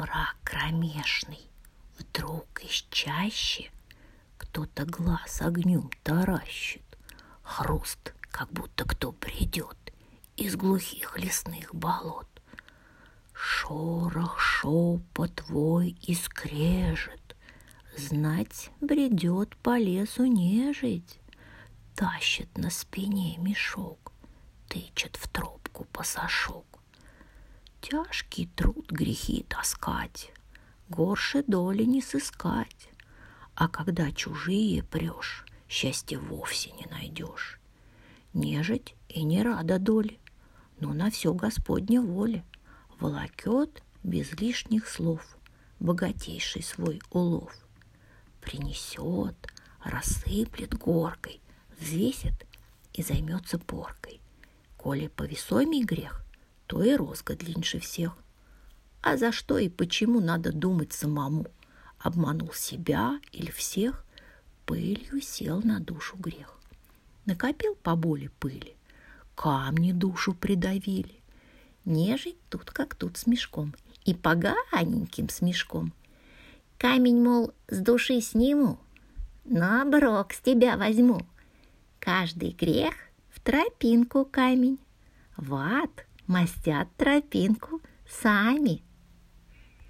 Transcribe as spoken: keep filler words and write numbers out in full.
мрак кромешный. Вдруг из чащи кто-то глаз огнем таращит. Хруст, как будто кто придет из глухих лесных болот. Шорох, шепот, вой и скрежет. Знать, бредет по лесу нежить. Тащит на спине мешок, тычет в тропку пасашок. Тяжкий труд грехи таскать, горше доли не сыскать. А когда чужие прешь, счастья вовсе не найдешь. Нежить и не рада доли, но на все Господня воля. Волокет без лишних слов богатейший свой улов. Принесет, рассыплет горкой, взвесит и займется поркой. Коли повесомей грех, то и розга длиннее всех. А за что и почему надо думать самому? Обманул себя или всех, пылью сел на душу грех. Накопил по боли пыли, камни душу придавили. Нежить тут как тут с мешком, и поганеньким смешком. Камень, мол, с души сниму, но оброк с тебя возьму. Каждый грех в тропинку камень, в ад мастят тропинку сами.